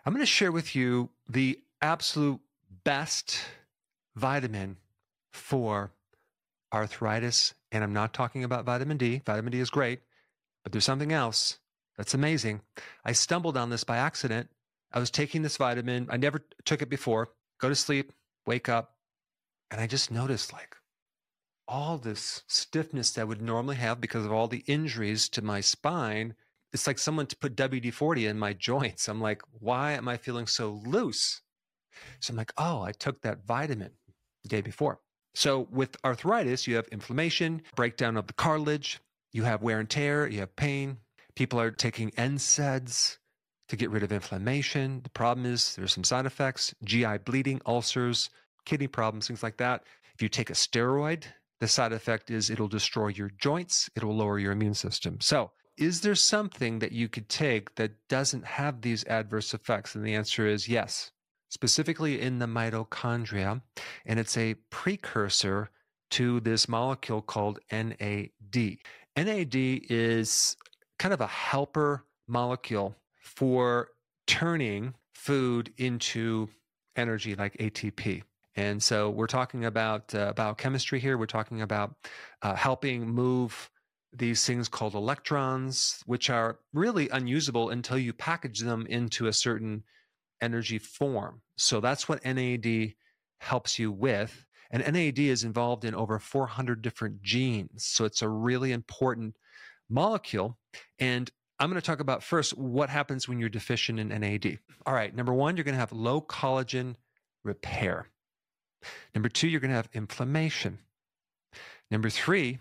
I'm going to share with you the absolute best vitamin for arthritis. And I'm not talking about vitamin D. Vitamin D is great, but there's something else that's amazing. I stumbled on this by accident. I was taking this vitamin. I never took it before. Go to sleep, wake up, and I just noticed like all this stiffness that I would normally have because of all the injuries to my spine. It's like someone to put WD-40 in my joints. I'm like, why am I feeling so loose? So I'm like, oh, I took that vitamin the day before. So with arthritis, you have inflammation, breakdown of the cartilage, you have wear and tear, you have pain. People are taking NSAIDs to get rid of inflammation. The problem is there's some side effects, GI bleeding, ulcers, kidney problems, things like that. If you take a steroid, the side effect is it'll destroy your joints, it'll lower your immune system. So is there something that you could take that doesn't have these adverse effects? And the answer is yes, specifically in the mitochondria. And it's a precursor to this molecule called NAD. NAD is kind of a helper molecule for turning food into energy like ATP. And so we're talking about biochemistry here. We're talking about helping move these things called electrons, which are really unusable until you package them into a certain energy form. So that's what NAD helps you with. And NAD is involved in over 400 different genes. So it's a really important molecule. And I'm going to talk about first what happens when you're deficient in NAD. All right, number one, you're going to have low collagen repair. Number two, you're going to have inflammation. Number three,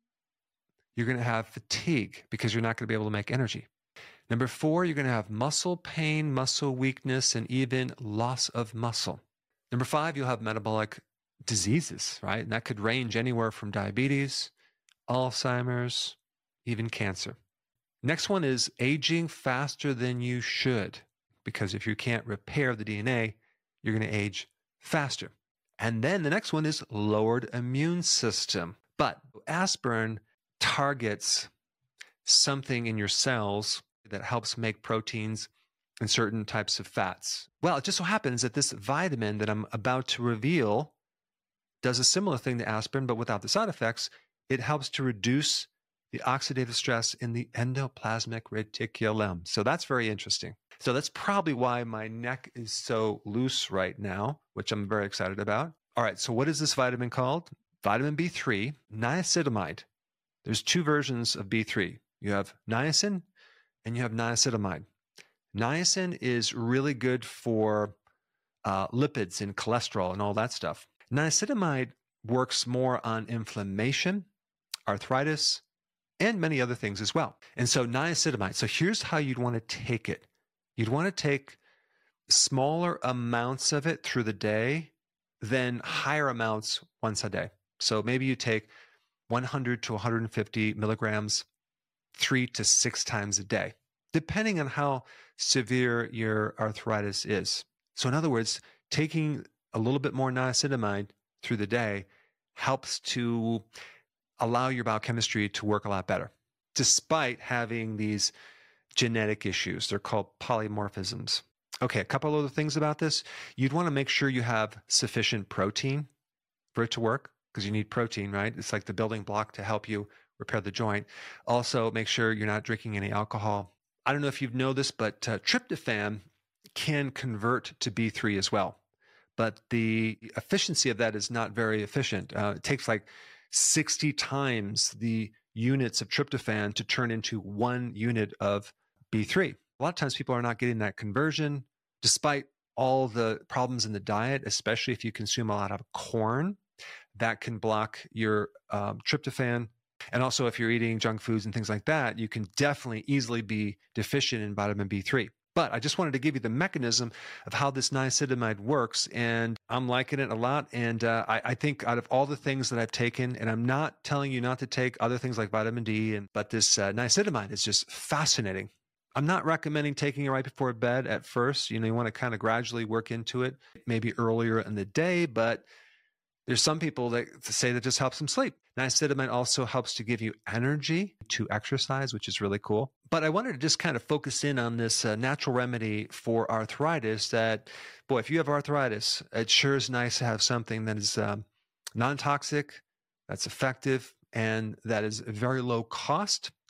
you're going to have fatigue because you're not going to be able to make energy. Number four, you're going to have muscle pain, muscle weakness, and even loss of muscle. Number five, you'll have metabolic diseases, right? And that could range anywhere from diabetes, Alzheimer's, even cancer. Next one is aging faster than you should, because if you can't repair the DNA, you're going to age faster. And then the next one is lowered immune system. But aspirin targets something in your cells that helps make proteins and certain types of fats. Well, it just so happens that this vitamin that I'm about to reveal does a similar thing to aspirin, but without the side effects. It helps to reduce the oxidative stress in the endoplasmic reticulum. So that's very interesting. So that's probably why my neck is so loose right now, which I'm very excited about. All right, so what is this vitamin called? Vitamin B3, niacinamide. There's two versions of B3. You have niacin and you have niacinamide. Niacin is really good for lipids and cholesterol and all that stuff. Niacinamide works more on inflammation, arthritis, and many other things as well. And so niacinamide, so here's how you'd want to take it. You'd want to take smaller amounts of it through the day than higher amounts once a day. So maybe you take 100 to 150 milligrams 3 to 6 times a day, depending on how severe your arthritis is. So in other words, taking a little bit more niacinamide through the day helps to allow your biochemistry to work a lot better, despite having these genetic issues. They're called polymorphisms. Okay, a couple other things about this. You'd want to make sure you have sufficient protein for it to work, because you need protein, right? It's like the building block to help you repair the joint. Also, make sure you're not drinking any alcohol. I don't know if you know this, but tryptophan can convert to B3 as well. But the efficiency of that is not very efficient. It takes like 60 times the units of tryptophan to turn into 1 unit of B3. A lot of times people are not getting that conversion, despite all the problems in the diet, especially if you consume a lot of corn. That can block your tryptophan. And also if you're eating junk foods and things like that, you can definitely easily be deficient in vitamin B3. But I just wanted to give you the mechanism of how this niacinamide works, and I'm liking it a lot. And I think out of all the things that I've taken, and I'm not telling you not to take other things like vitamin D, but this niacinamide is just fascinating. I'm not recommending taking it right before bed at first. You want to kind of gradually work into it, maybe earlier in the day, but There's some people that say that just helps them sleep. Niacinamide also helps to give you energy to exercise, which is really cool. But I wanted to just kind of focus in on this natural remedy for arthritis that, boy, if you have arthritis, it sure is nice to have something that is non-toxic, that's effective, and that is very low cost.